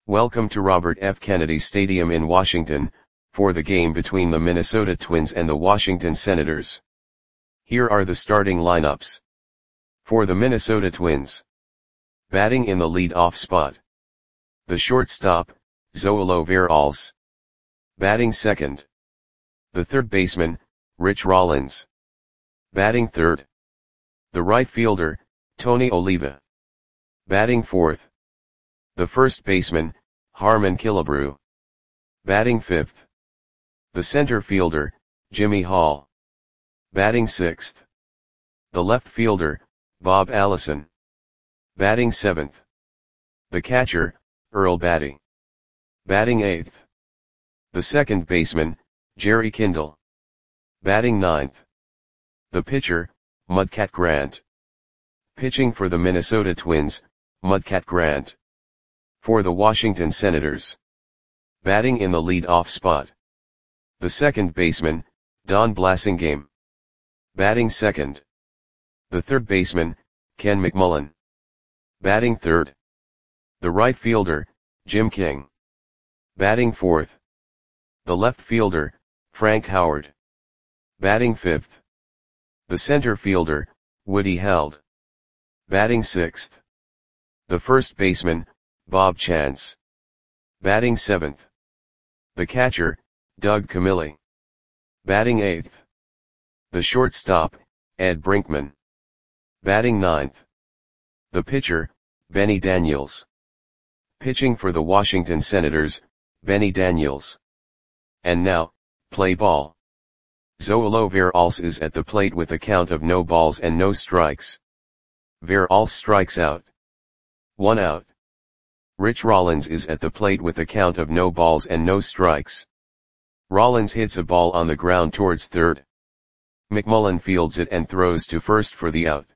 Welcome to Robert F. Kennedy Stadium in Washington, for the game between the Minnesota Twins and the Washington Senators. Here are the starting lineups. For the Minnesota Twins. Batting in the lead-off spot. The shortstop, Zoilo Veralles. Batting second. The third baseman, Rich Rollins. Batting third. The right fielder, Tony Oliva. Batting fourth. The first baseman, Harmon Killebrew. Batting fifth. The center fielder, Jimmy Hall. Batting sixth. The left fielder, Bob Allison. Batting seventh. The catcher, Earl Battey. Batting eighth. The second baseman, Jerry Kindle. Batting ninth. The pitcher, Mudcat Grant. Pitching for the Minnesota Twins, Mudcat Grant. For the Washington Senators. Batting in the lead-off spot. The second baseman, Don Blasingame. Batting second. The third baseman, Ken McMullen. Batting third. The right fielder, Jim King. Batting fourth. The left fielder, Frank Howard. Batting fifth. The center fielder, Woody Held. Batting sixth. The first baseman, Bob Chance. Batting seventh. The catcher, Doug Camilli. Batting eighth. The shortstop, Ed Brinkman. Batting ninth. The pitcher, Benny Daniels. Pitching for the Washington Senators, Benny Daniels. And now, play ball. Zoilo Veralles is at the plate with a count of no balls and no strikes. Veralles strikes out. 1 out. Rich Rollins is at the plate with a count of no balls and no strikes. Rollins hits a ball on the ground towards third. McMullen fields it and throws to first for the out.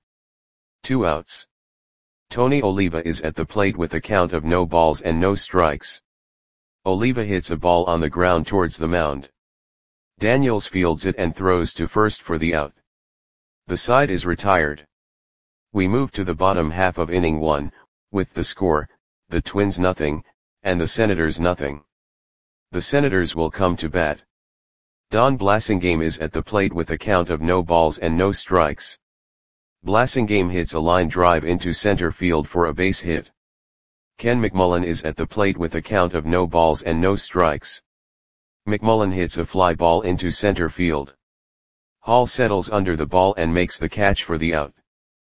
2 outs. Tony Oliva is at the plate with a count of no balls and no strikes. Oliva hits a ball on the ground towards the mound. Daniels fields it and throws to first for the out. The side is retired. We move to the bottom half of inning 1, with the score, the Twins nothing, and the Senators nothing. The Senators will come to bat. Don Blasingame is at the plate with a count of no balls and no strikes. Blasingame hits a line drive into center field for a base hit. Ken McMullen is at the plate with a count of no balls and no strikes. McMullen hits a fly ball into center field. Hall settles under the ball and makes the catch for the out.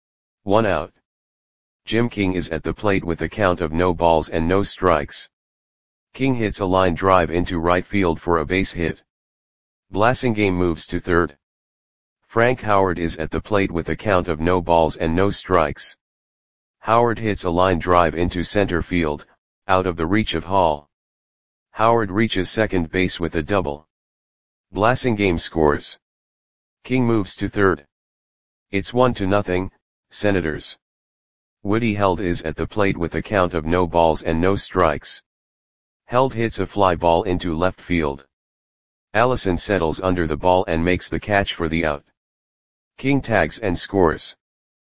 1 out. Jim King is at the plate with a count of no balls and no strikes. King hits a line drive into right field for a base hit. Blasingame moves to third. Frank Howard is at the plate with a count of no balls and no strikes. Howard hits a line drive into center field, out of the reach of Hall. Howard reaches second base with a double. Blasingame scores. King moves to third. It's 1-0, Senators. Woody Held is at the plate with a count of no balls and no strikes. Held hits a fly ball into left field. Allison settles under the ball and makes the catch for the out. King tags and scores.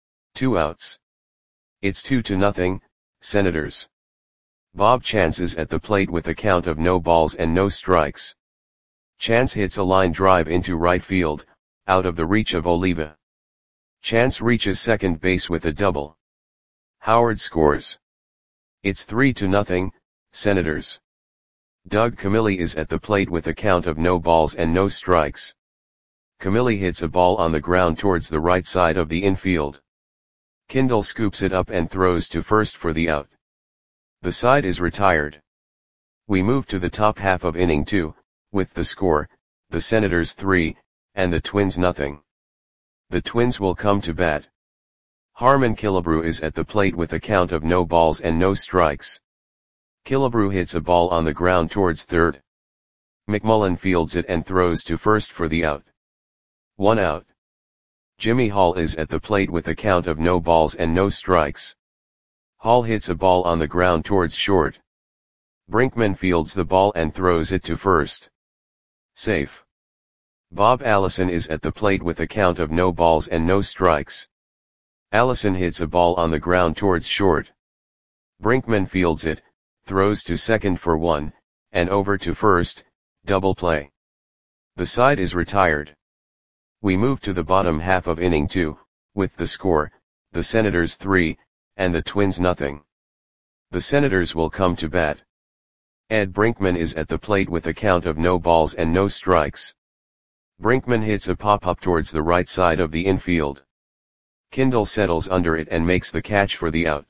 2 outs. It's 2-0, Senators. Bob Chance is at the plate with a count of no balls and no strikes. Chance hits a line drive into right field, out of the reach of Oliva. Chance reaches second base with a double. Howard scores. It's 3-0, Senators. Doug Camilli is at the plate with a count of no balls and no strikes. Camilli hits a ball on the ground towards the right side of the infield. Kindle scoops it up and throws to first for the out. The side is retired. We move to the top half of inning 2, with the score, the Senators 3, and the Twins nothing. The Twins will come to bat. Harmon Killebrew is at the plate with a count of no balls and no strikes. Killebrew hits a ball on the ground towards third. McMullen fields it and throws to first for the out. 1 out. Jimmy Hall is at the plate with a count of no balls and no strikes. Hall hits a ball on the ground towards short. Brinkman fields the ball and throws it to first. Safe. Bob Allison is at the plate with a count of no balls and no strikes. Allison hits a ball on the ground towards short. Brinkman fields it, throws to second for 1, and over to first, double play. The side is retired. We move to the bottom half of inning 2, with the score, the Senators 3, and the Twins nothing. The Senators will come to bat. Ed Brinkman is at the plate with a count of no balls and no strikes. Brinkman hits a pop-up towards the right side of the infield. Kindle settles under it and makes the catch for the out.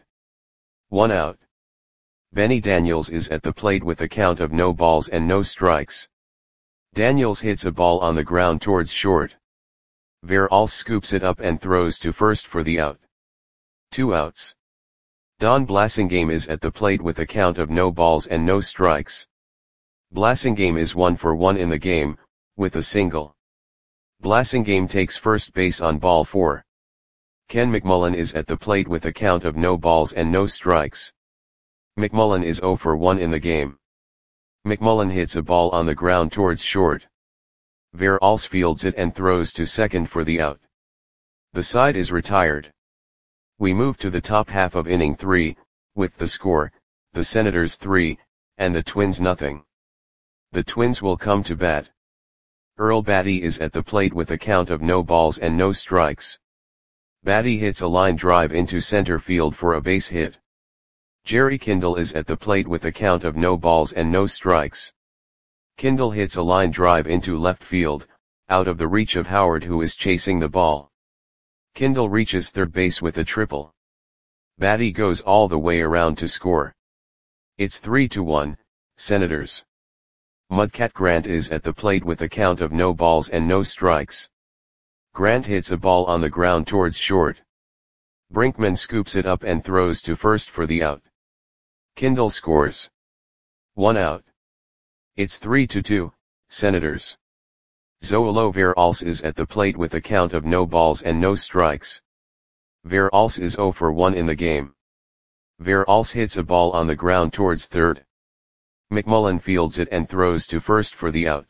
1 out. Benny Daniels is at the plate with a count of no balls and no strikes. Daniels hits a ball on the ground towards short. Veralls scoops it up and throws to first for the out. 2 outs. Don Blasingame is at the plate with a count of no balls and no strikes. Blasingame is 1 for 1 in the game, with a single. Blasingame takes first base on ball 4. Ken McMullen is at the plate with a count of no balls and no strikes. McMullen is 0 for 1 in the game. McMullen hits a ball on the ground towards short. Veralls fields it and throws to second for the out. The side is retired. We move to the top half of inning 3, with the score, the Senators 3, and the Twins nothing. The Twins will come to bat. Earl Batty is at the plate with a count of no balls and no strikes. Batty hits a line drive into center field for a base hit. Jerry Kindle is at the plate with a count of no balls and no strikes. Kindle hits a line drive into left field, out of the reach of Howard who is chasing the ball. Kindle reaches third base with a triple. Batty goes all the way around to score. It's 3-1, Senators. Mudcat Grant is at the plate with a count of no balls and no strikes. Grant hits a ball on the ground towards short. Brinkman scoops it up and throws to first for the out. Kindle scores. 1 out. It's 3-2, Senators. Zoilo Veralls is at the plate with a count of no balls and no strikes. Veralls is 0 for 1 in the game. Veralls hits a ball on the ground towards third. McMullen fields it and throws to first for the out.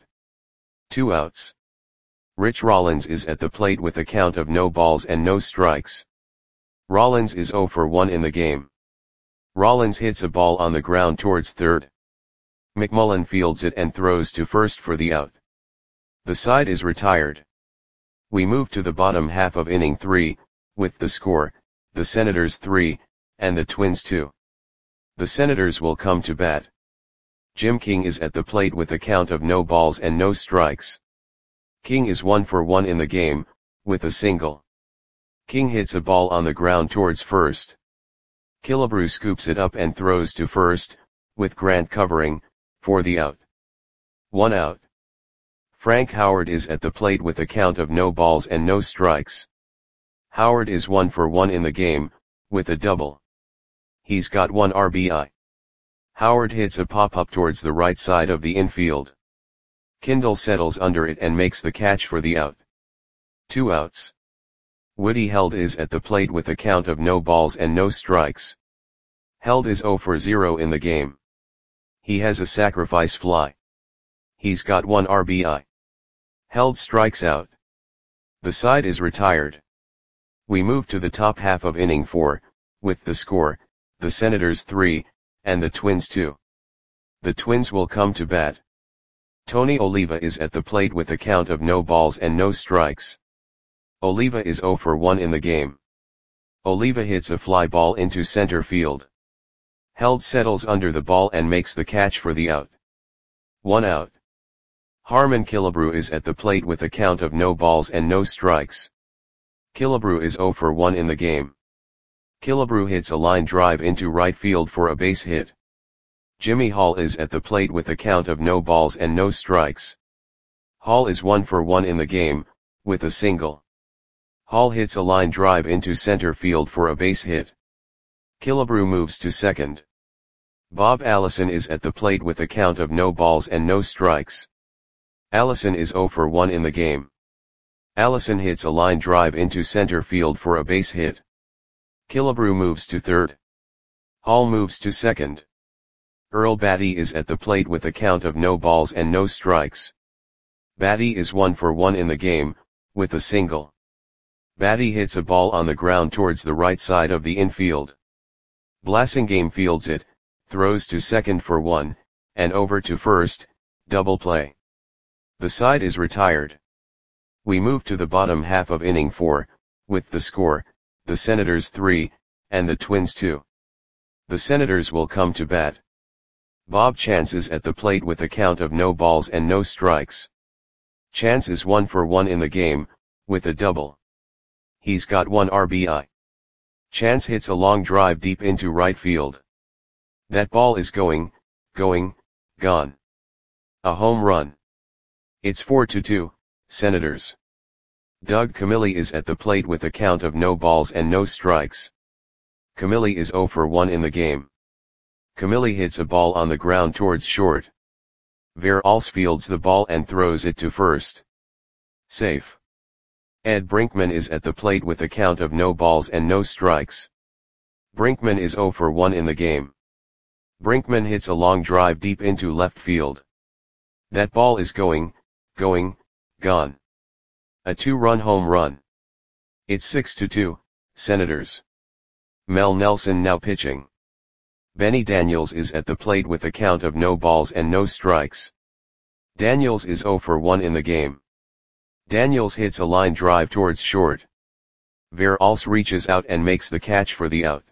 2 outs. Rich Rollins is at the plate with a count of no balls and no strikes. Rollins is 0 for 1 in the game. Rollins hits a ball on the ground towards third. McMullen fields it and throws to first for the out. The side is retired. We move to the bottom half of inning 3, with the score, the Senators 3, and the Twins 2. The Senators will come to bat. Jim King is at the plate with a count of no balls and no strikes. King is 1 for 1 in the game, with a single. King hits a ball on the ground towards first. Killebrew scoops it up and throws to first, with Grant covering, for the out. 1 out. Frank Howard is at the plate with a count of no balls and no strikes. Howard is 1 for 1 in the game, with a double. He's got 1 RBI. Howard hits a pop-up towards the right side of the infield. Kindle settles under it and makes the catch for the out. 2 outs. Woody Held is at the plate with a count of no balls and no strikes. Held is 0 for 0 in the game. He has a sacrifice fly. He's got 1 RBI. Held strikes out. The side is retired. We move to the top half of inning 4, with the score, the Senators 3, and the Twins 2. The Twins will come to bat. Tony Oliva is at the plate with a count of no balls and no strikes. Oliva is 0 for 1 in the game. Oliva hits a fly ball into center field. Held settles under the ball and makes the catch for the out. 1 out. Harmon Killebrew is at the plate with a count of no balls and no strikes. Killebrew is 0 for 1 in the game. Killebrew hits a line drive into right field for a base hit. Jimmy Hall is at the plate with a count of no balls and no strikes. Hall is 1 for 1 in the game, with a single. Hall hits a line drive into center field for a base hit. Killebrew moves to second. Bob Allison is at the plate with a count of no balls and no strikes. Allison is 0 for 1 in the game. Allison hits a line drive into center field for a base hit. Killebrew moves to third. Hall moves to second. Earl Batty is at the plate with a count of no balls and no strikes. Batty is 1 for 1 in the game, with a single. Batty hits a ball on the ground towards the right side of the infield. Blasingame fields it, throws to second for 1, and over to first, double play. The side is retired. We move to the bottom half of inning 4, with the score, the Senators 3, and the Twins 2. The Senators will come to bat. Bob Chance is at the plate with a count of no balls and no strikes. Chance is 1 for 1 in the game, with a double. He's got 1 RBI. Chance hits a long drive deep into right field. That ball is going, gone. A home run. It's 4-2, Senators. Doug Camilli is at the plate with a count of no balls and no strikes. Camilli is 0 for 1 in the game. Camilli hits a ball on the ground towards short. Veralls fields the ball and throws it to first. Safe. Ed Brinkman is at the plate with a count of no balls and no strikes. Brinkman is 0 for 1 in the game. Brinkman hits a long drive deep into left field. That ball is going, gone. A 2-run home run. It's 6-2, Senators. Mel Nelson now pitching. Benny Daniels is at the plate with a count of no balls and no strikes. Daniels is 0 for 1 in the game. Daniels hits a line drive towards short. Veralls reaches out and makes the catch for the out.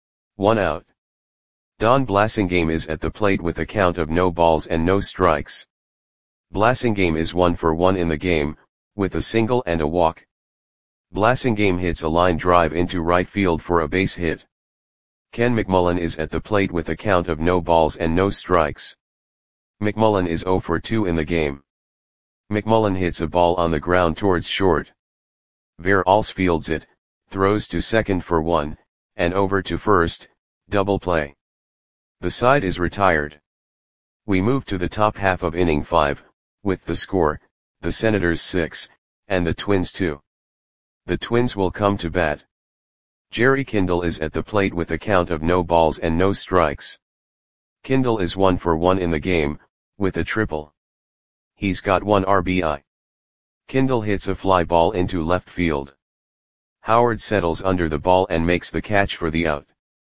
1 out. Don Blasingame is at the plate with a count of no balls and no strikes. Blasingame is 1 for 1 in the game, with a single and a walk. Blasingame hits a line drive into right field for a base hit. Ken McMullen is at the plate with a count of no balls and no strikes. McMullen is 0 for 2 in the game. McMullen hits a ball on the ground towards short. Veralls fields it, throws to second for 1, and over to first, double play. The side is retired. We move to the top half of inning 5, with the score, the Senators 6, and the Twins 2. The Twins will come to bat. Jerry Kindle is at the plate with a count of no balls and no strikes. Kindle is 1 for 1 in the game, with a triple. He's got 1 RBI. Kindle hits a fly ball into left field. Howard settles under the ball and makes the catch for the out.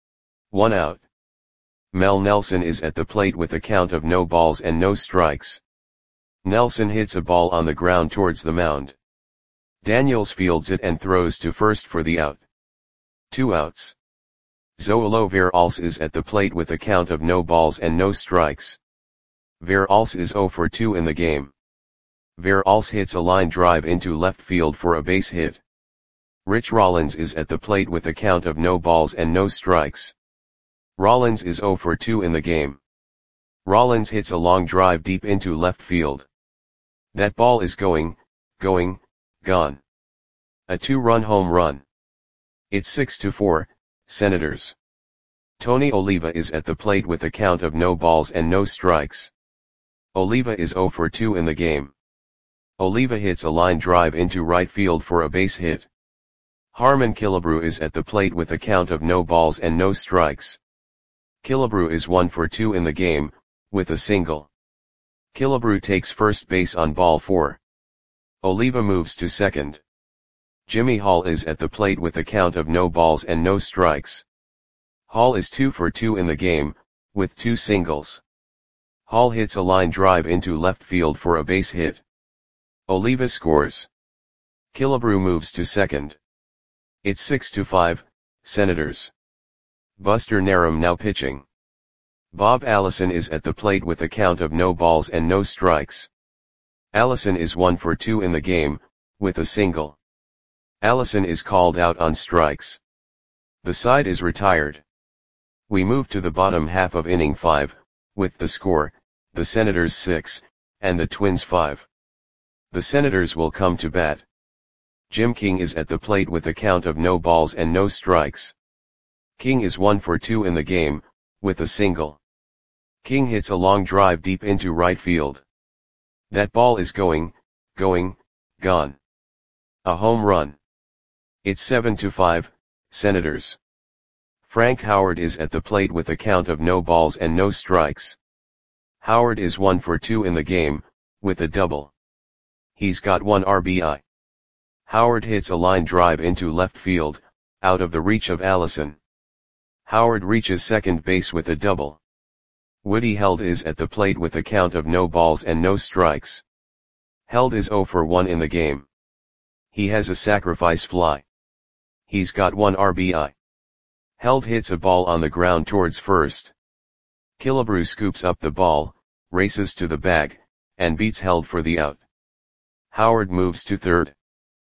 1 out. Mel Nelson is at the plate with a count of no balls and no strikes. Nelson hits a ball on the ground towards the mound. Daniels fields it and throws to first for the out. 2 outs. Zoilo Veralls is at the plate with a count of no balls and no strikes. Veralls is 0 for 2 in the game. Veralls hits a line drive into left field for a base hit. Rich Rollins is at the plate with a count of no balls and no strikes. Rollins is 0 for 2 in the game. Rollins hits a long drive deep into left field. That ball is going, gone. A 2-run home run. It's 6-4, Senators. Tony Oliva is at the plate with a count of no balls and no strikes. Oliva is 0 for 2 in the game. Oliva hits a line drive into right field for a base hit. Harmon Killebrew is at the plate with a count of no balls and no strikes. Killebrew is 1 for 2 in the game, with a single. Killebrew takes first base on ball 4. Oliva moves to second. Jimmy Hall is at the plate with a count of no balls and no strikes. Hall is 2 for 2 in the game, with 2 singles. Hall hits a line drive into left field for a base hit. Oliva scores. Killebrew moves to second. It's 6-5, Senators. Buster Narum now pitching. Bob Allison is at the plate with a count of no balls and no strikes. Allison is 1 for 2 in the game, with a single. Allison is called out on strikes. The side is retired. We move to the bottom half of inning 5, with the score, the Senators 6, and the Twins 5. The Senators will come to bat. Jim King is at the plate with a count of no balls and no strikes. King is 1 for 2 in the game, with a single. King hits a long drive deep into right field. That ball is going, gone. A home run. It's 7-5, Senators. Frank Howard is at the plate with a count of no balls and no strikes. Howard is 1 for 2 in the game, with a double. He's got 1 RBI. Howard hits a line drive into left field, out of the reach of Allison. Howard reaches second base with a double. Woody Held is at the plate with a count of no balls and no strikes. Held is 0 for 1 in the game. He has a sacrifice fly. He's got 1 RBI. Held hits a ball on the ground towards first. Killebrew scoops up the ball, races to the bag, and beats Held for the out. Howard moves to third.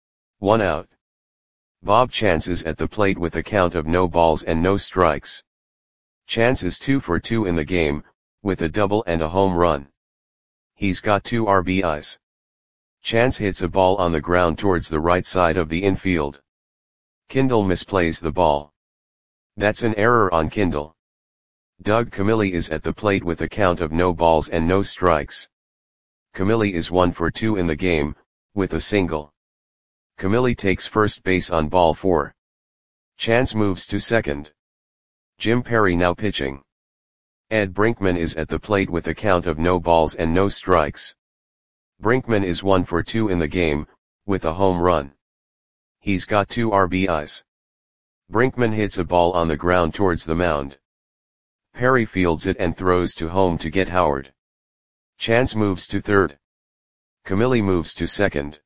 1 out. Bob Chance is at the plate with a count of no balls and no strikes. Chance is 2 for 2 in the game, with a double and a home run. He's got 2 RBIs. Chance hits a ball on the ground towards the right side of the infield. Kindle misplays the ball. That's an error on Kindle. Doug Camilli is at the plate with a count of no balls and no strikes. Camilli is 1 for 2 in the game, with a single. Camilli takes first base on ball 4. Chance moves to second. Jim Perry now pitching. Ed Brinkman is at the plate with a count of no balls and no strikes. Brinkman is 1 for 2 in the game, with a home run. He's got 2 RBIs. Brinkman hits a ball on the ground towards the mound. Perry fields it and throws to home to get Howard. Chance moves to third. Camilli moves to second.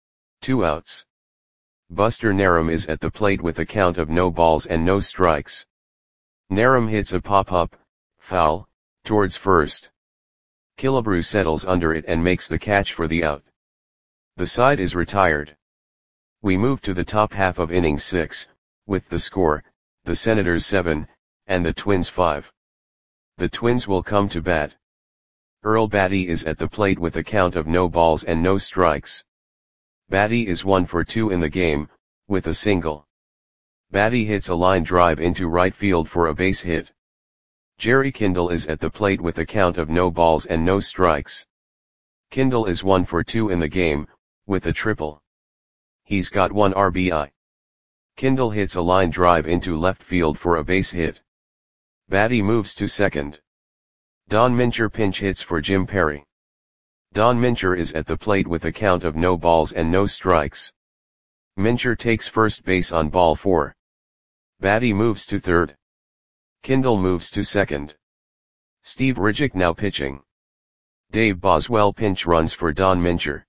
2 outs. Buster Narum is at the plate with a count of no balls and no strikes. Narum hits a pop-up, foul, towards first. Killebrew settles under it and makes the catch for the out. The side is retired. We move to the top half of inning 6, with the score, the Senators 7, and the Twins 5. The Twins will come to bat. Earl Batty is at the plate with a count of no balls and no strikes. Batty is 1 for 2 in the game, with a single. Batty hits a line drive into right field for a base hit. Jerry Kindle is at the plate with a count of no balls and no strikes. Kindle is 1 for 2 in the game, with a triple. He's got 1 RBI. Kindle hits a line drive into left field for a base hit. Batty moves to second. Don Mincher pinch hits for Jim Perry. Don Mincher is at the plate with a count of no balls and no strikes. Mincher takes first base on ball 4. Batty moves to third. Kindle moves to second. Steve Ridgick now pitching. Dave Boswell pinch runs for Don Mincher.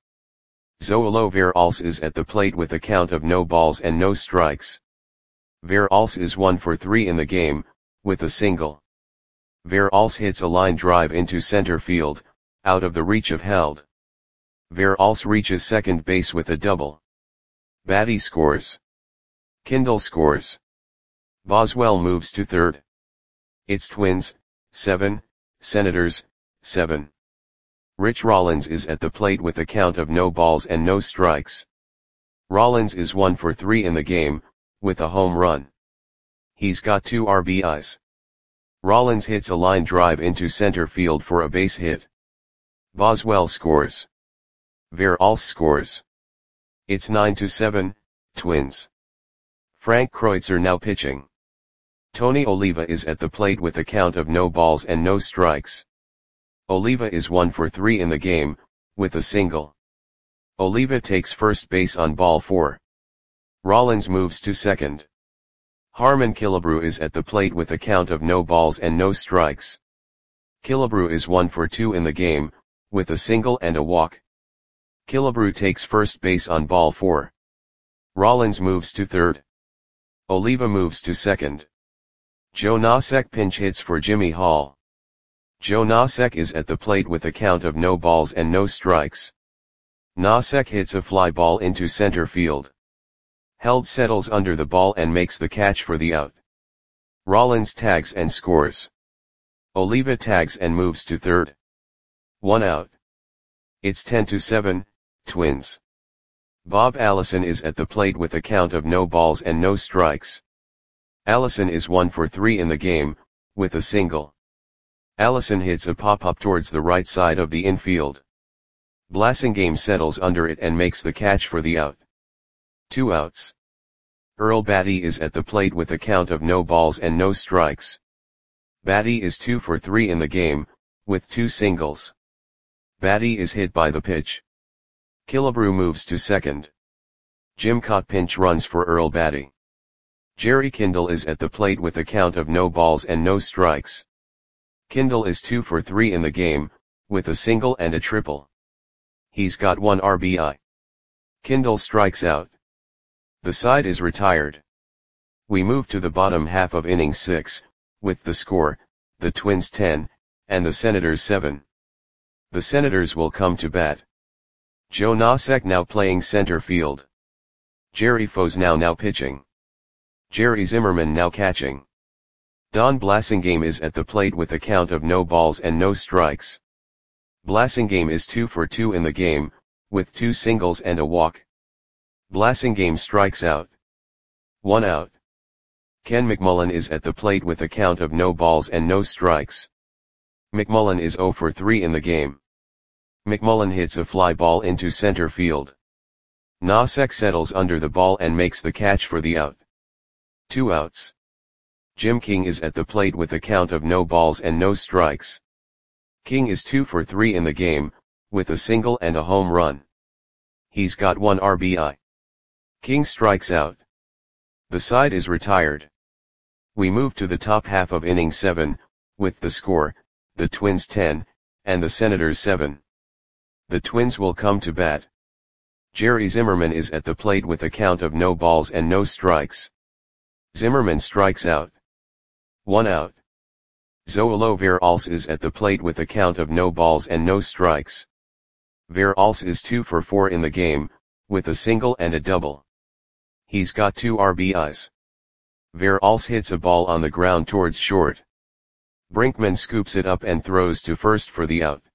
Zoilo Veralce is at the plate with a count of no balls and no strikes. Veralce is 1 for 3 in the game, with a single. Veralce hits a line drive into center field, out of the reach of Held. Veralce reaches second base with a double. Batty scores. Kindle scores. Boswell moves to third. It's Twins, 7, Senators, 7. Rich Rollins is at the plate with a count of no balls and no strikes. Rollins is 1 for 3 in the game, with a home run. He's got 2 RBIs. Rollins hits a line drive into center field for a base hit. Boswell scores. Veralce scores. It's 9-7, Twins. Frank Kreutzer now pitching. Tony Oliva is at the plate with a count of no balls and no strikes. Oliva is 1 for 3 in the game, with a single. Oliva takes first base on ball 4. Rollins moves to second. Harmon Killebrew is at the plate with a count of no balls and no strikes. Killebrew is 1 for 2 in the game, with a single and a walk. Killebrew takes first base on ball 4. Rollins moves to third. Oliva moves to second. Joe Nosek pinch hits for Jimmy Hall. Joe Nosek is at the plate with a count of no balls and no strikes. Nosek hits a fly ball into center field. Held settles under the ball and makes the catch for the out. Rollins tags and scores. Oliva tags and moves to third. 1 out. It's 10-7, Twins. Bob Allison is at the plate with a count of no balls and no strikes. Allison is 1 for 3 in the game, with a single. Allison hits a pop-up towards the right side of the infield. Blasingame settles under it and makes the catch for the out. 2 outs. Earl Batty is at the plate with a count of no balls and no strikes. Batty is 2 for 3 in the game, with 2 singles. Batty is hit by the pitch. Killebrew moves to second. Jim Cott pinch runs for Earl Batty. Jerry Kindle is at the plate with a count of no balls and no strikes. Kindle is 2 for 3 in the game, with a single and a triple. He's got 1 RBI. Kindle strikes out. The side is retired. We move to the bottom half of inning 6, with the score, the Twins 10, and the Senators 7. The Senators will come to bat. Joe Nosek now playing center field. Jerry Fosnow now pitching. Jerry Zimmerman now catching. Don Blasingame is at the plate with a count of no balls and no strikes. Blasingame is 2 for 2 in the game, with 2 singles and a walk. Blasingame strikes out. 1 out. Ken McMullen is at the plate with a count of no balls and no strikes. McMullen is 0 for 3 in the game. McMullen hits a fly ball into center field. Nosek settles under the ball and makes the catch for the out. 2 outs. Jim King is at the plate with a count of no balls and no strikes. King is 2 for 3 in the game, with a single and a home run. He's got 1 RBI. King strikes out. The side is retired. We move to the top half of inning 7, with the score, the Twins 10, and the Senators 7. The Twins will come to bat. Jerry Zimmerman is at the plate with a count of no balls and no strikes. Zimmerman strikes out. 1 out. Zoilo Veralce is at the plate with a count of no balls and no strikes. Veralce is 2 for 4 in the game, with a single and a double. He's got 2 RBIs. Veralce hits a ball on the ground towards short. Brinkman scoops it up and throws to first for the out.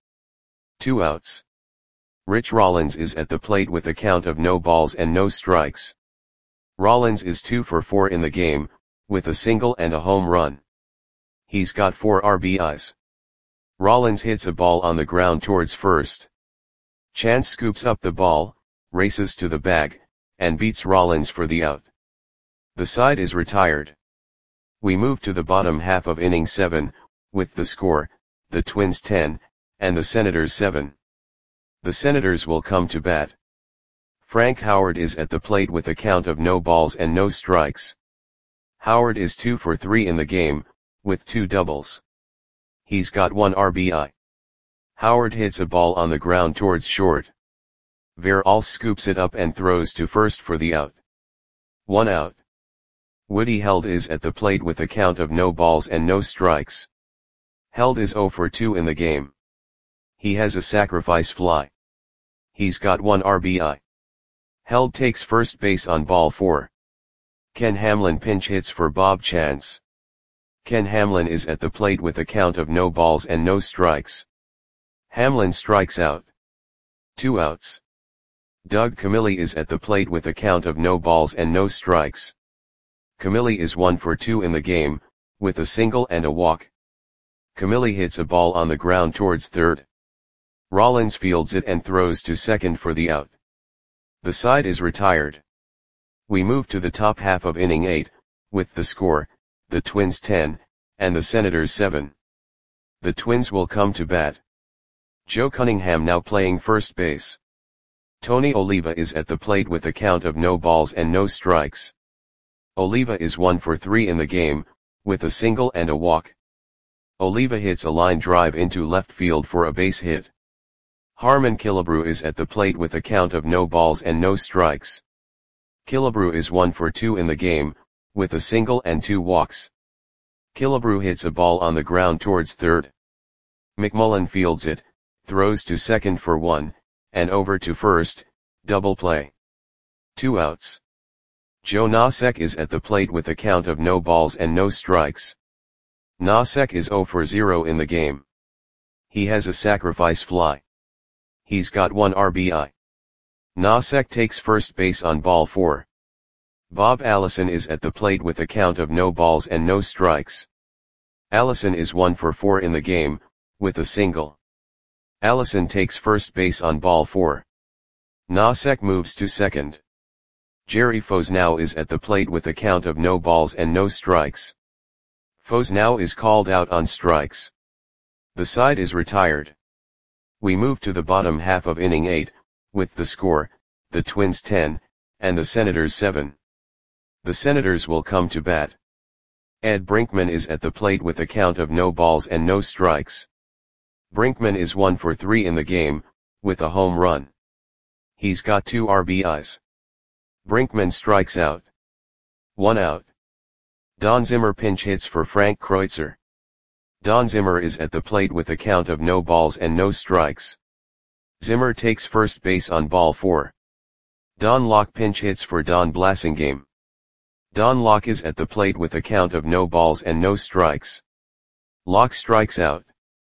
2 outs. Rich Rollins is at the plate with a count of no balls and no strikes. Rollins is 2 for 4 in the game, with a single and a home run. He's got 4 RBIs. Rollins hits a ball on the ground towards first. Chance scoops up the ball, races to the bag, and beats Rollins for the out. The side is retired. We move to the bottom half of inning 7, with the score, the Twins 10, and the Senators 7. The Senators will come to bat. Frank Howard is at the plate with a count of no balls and no strikes. Howard is 2 for 3 in the game, with 2 doubles. He's got 1 RBI. Howard hits a ball on the ground towards short. Veralce scoops it up and throws to first for the out. 1 out. Woody Held is at the plate with a count of no balls and no strikes. Held is 0 for 2 in the game. He has a sacrifice fly. He's got 1 RBI. Held takes first base on ball 4. Ken Hamlin pinch hits for Bob Chance. Ken Hamlin is at the plate with a count of no balls and no strikes. Hamlin strikes out. 2 outs. Doug Camilli is at the plate with a count of no balls and no strikes. Camilli is 1 for 2 in the game, with a single and a walk. Camilli hits a ball on the ground towards third. Rollins fields it and throws to second for the out. The side is retired. We move to the top half of inning 8, with the score, the Twins 10, and the Senators 7. The Twins will come to bat. Joe Cunningham now playing first base. Tony Oliva is at the plate with a count of no balls and no strikes. Oliva is 1 for 3 in the game, with a single and a walk. Oliva hits a line drive into left field for a base hit. Harmon Killebrew is at the plate with a count of no balls and no strikes. Killebrew is 1 for 2 in the game, with a single and 2 walks. Killebrew hits a ball on the ground towards third. McMullen fields it, throws to second for 1, and over to first, double play. 2 outs. Joe Nosek is at the plate with a count of no balls and no strikes. Nosek is 0 for 0 in the game. He has a sacrifice fly. He's got 1 RBI. Nosek takes first base on ball 4. Bob Allison is at the plate with a count of no balls and no strikes. Allison is 1 for 4 in the game, with a single. Allison takes first base on ball 4. Nosek moves to second. Jerry Fosnow is at the plate with a count of no balls and no strikes. Fosnow is called out on strikes. The side is retired. We move to the bottom half of inning 8, with the score, the Twins 10, and the Senators 7. The Senators will come to bat. Ed Brinkman is at the plate with a count of no balls and no strikes. Brinkman is 1 for 3 in the game, with a home run. He's got 2 RBIs. Brinkman strikes out. 1 out. Don Zimmer pinch hits for Frank Kreutzer. Don Zimmer is at the plate with a count of no balls and no strikes. Zimmer takes first base on ball 4. Don Locke pinch hits for Don Blasingame. Don Locke is at the plate with a count of no balls and no strikes. Locke strikes out.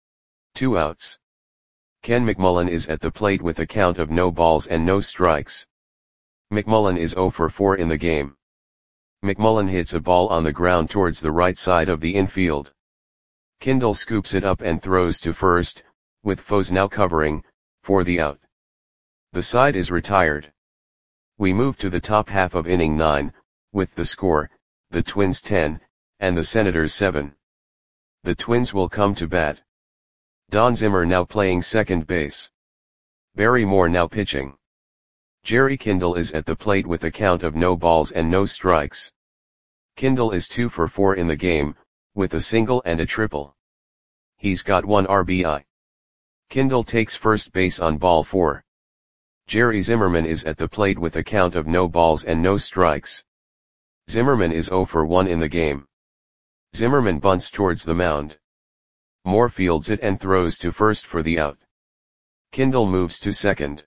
2 outs. Ken McMullen is at the plate with a count of no balls and no strikes. McMullen is 0 for 4 in the game. McMullen hits a ball on the ground towards the right side of the infield. Kindle scoops it up and throws to first, with Foes now covering, for the out. The side is retired. We move to the top half of inning 9, with the score, the Twins 10, and the Senators 7. The Twins will come to bat. Don Zimmer now playing second base. Barry Moore now pitching. Jerry Kindle is at the plate with a count of no balls and no strikes. Kindle is 2 for 4 in the game, with a single and a triple. He's got 1 RBI. Kindle takes first base on ball 4. Jerry Zimmerman is at the plate with a count of no balls and no strikes. Zimmerman is 0 for 1 in the game. Zimmerman bunts towards the mound. Moore fields it and throws to first for the out. Kindle moves to second.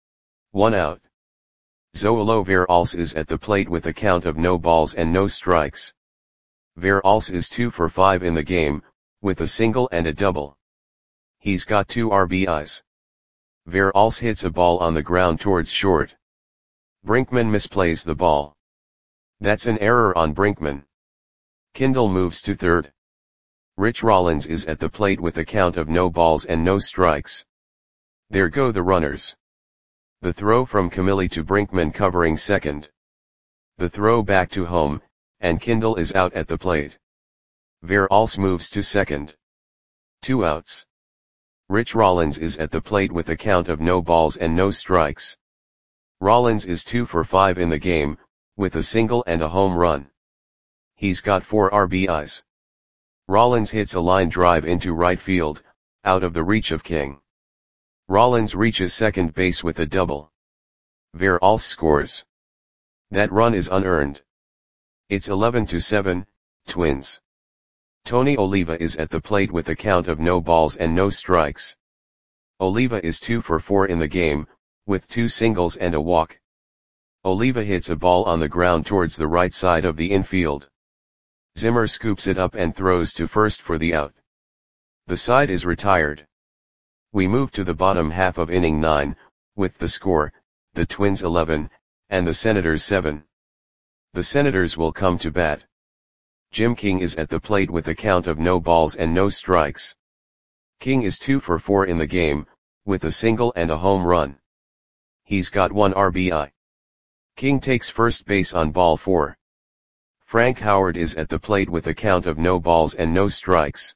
1 out. Zoilo Veralce is at the plate with a count of no balls and no strikes. Veralce is 2 for 5 in the game, with a single and a double. He's got 2 RBIs. Veralce hits a ball on the ground towards short. Brinkman misplays the ball. That's an error on Brinkman. Kindle moves to third. Rich Rollins is at the plate with a count of no balls and no strikes. There go the runners. The throw from Camilli to Brinkman covering second. The throw back to home, and Kindle is out at the plate. Veralce moves to second. 2 outs. Rich Rollins is at the plate with a count of no balls and no strikes. Rollins is 2 for 5 in the game, with a single and a home run. He's got 4 RBIs. Rollins hits a line drive into right field, out of the reach of King. Rollins reaches second base with a double. Veralce scores. That run is unearned. It's 11-7, Twins. Tony Oliva is at the plate with a count of no balls and no strikes. Oliva is 2 for 4 in the game, with 2 singles and a walk. Oliva hits a ball on the ground towards the right side of the infield. Zimmer scoops it up and throws to first for the out. The side is retired. We move to the bottom half of inning 9, with the score, the Twins 11, and the Senators 7. The Senators will come to bat. Jim King is at the plate with a count of no balls and no strikes. King is 2 for 4 in the game, with a single and a home run. He's got 1 RBI. King takes first base on ball 4. Frank Howard is at the plate with a count of no balls and no strikes.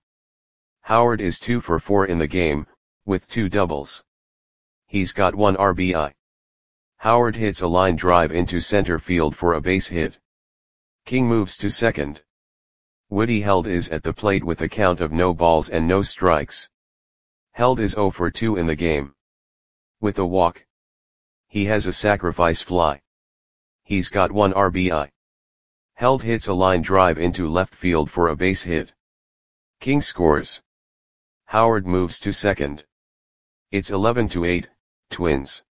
Howard is 2 for 4 in the game, with 2 doubles. He's got 1 RBI. Howard hits a line drive into center field for a base hit. King moves to second. Woody Held is at the plate with a count of no balls and no strikes. Held is 0 for 2 in the game. With a walk. He has a sacrifice fly. He's got 1 RBI. Held hits a line drive into left field for a base hit. King scores. Howard moves to second. It's 11-8, Twins.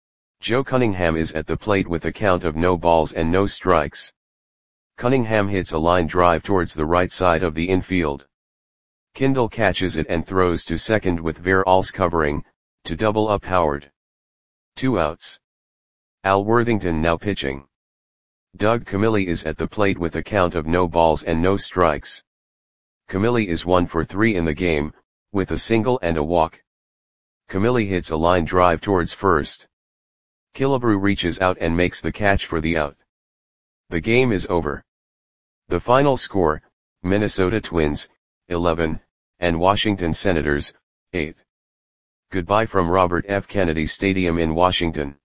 Joe Cunningham is at the plate with a count of no balls and no strikes. Cunningham hits a line drive towards the right side of the infield. Kindle catches it and throws to second with Veralce covering, to double up Howard. 2 outs. Al Worthington now pitching. Doug Camilli is at the plate with a count of no balls and no strikes. Camilli is 1 for 3 in the game, with a single and a walk. Camilli hits a line drive towards first. Killebrew reaches out and makes the catch for the out. The game is over. The final score, Minnesota Twins, 11, and Washington Senators, 8. Goodbye from Robert F. Kennedy Stadium in Washington.